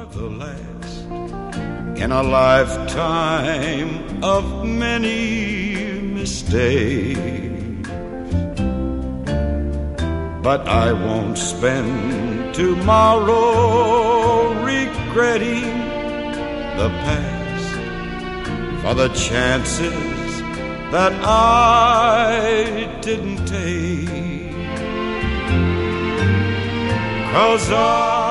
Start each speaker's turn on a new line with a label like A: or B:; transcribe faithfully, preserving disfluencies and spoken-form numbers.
A: the last in a lifetime of many mistakes. But I won't spend tomorrow regretting the past for the chances that I didn't take. 'Cause I